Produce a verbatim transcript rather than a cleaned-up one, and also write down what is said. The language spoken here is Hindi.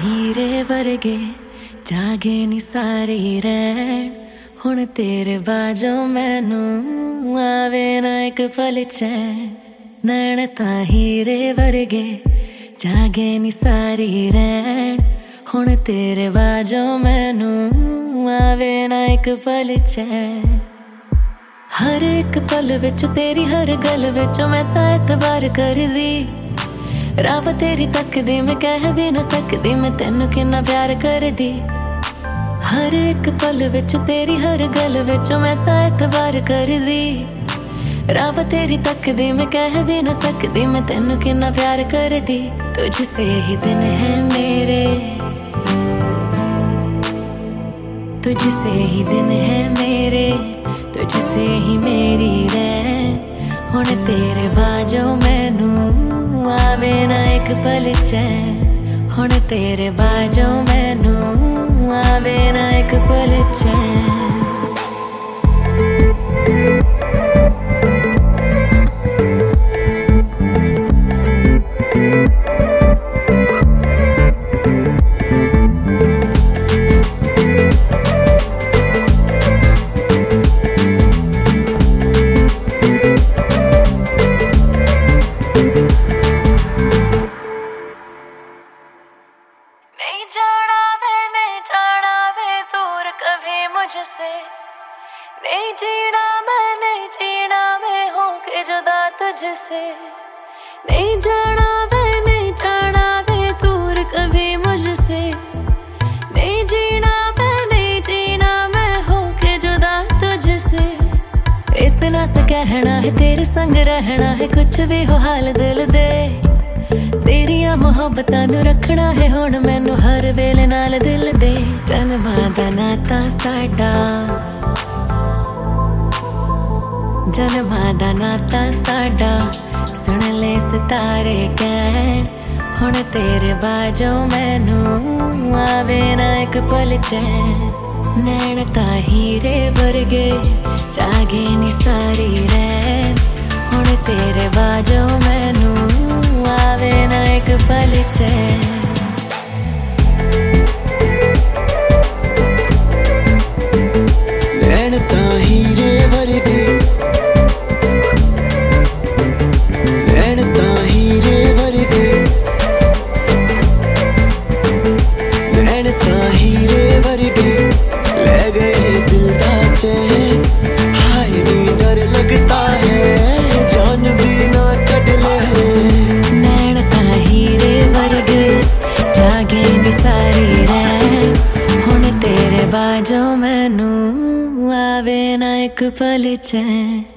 हीरे वर्गे जागे नी सारी रैन हुण तेरे बाजो मैनू आवे ना एक पल चैन। नैन तां हीरे वर्गे जागे नी सारी रैन हुण तेरे बाजो मैनू आवे ना एक पल चैन। हर एक पल विच तेरी हर गल विच मैं तां एतबार करदी, रब तेरी तकदी मैं कह भी ना सकदी मैं तेनू किन्ना प्यार करदी। हर एक पल विच तेरी हर गल विच मैं तां एतबार करदी, रब तेरी तकदी मैं कह भी ना सकदी मैं तेनू किन्ना प्यार करदी। तुझसे ही दिन है मेरे, तुझसे ही दिन है मेरे, तुझसे ही मेरी रैन हुण तेरे बाजो मैनू आवे ना एक पल चैन। हुण तेरे बाजो मैनू आवे ना एक पल चैन। नहीं जाना वे नहीं जाना वे दूर कभी मुझसे, नहीं जीना मैं नहीं जीना मैं होके जुदा तुझसे। नहीं जाना वे नहीं जाना वे दूर कभी मुझसे, नहीं जीना मैं नहीं जीना मैं होके जुदा तुझसे। इतना सा कहना है तेरे संग रहना है कुछ भी हो हाल दिल दे, तेरिया मुहब्बतां नू रखना है हुण मैनू हर वेले नाल दिल दे। जन्मां दा नाता साडा, जन्मां दा नाता साडा सुन ले सितारे कहण हुण तेरे बाजो मैनू आवे ना एक पल चैन। नैन तां हीरे वर्गे जागे नी सारी रैन हुण तेरे बाजो मैनू आवे ना एक पल चैन। नैन तां हीरे वर्गे, नैन तां हीरे वर्गे, नैन तां हीरे वर्गे ले गए दिल दा चैन। हाय नी डर लगता है जान भी ना कट ले। नैन तां हीरे वर्गे जागे नी सारी रैन हुण तेरे बाजो मैनू आवे ना एक पल चैन।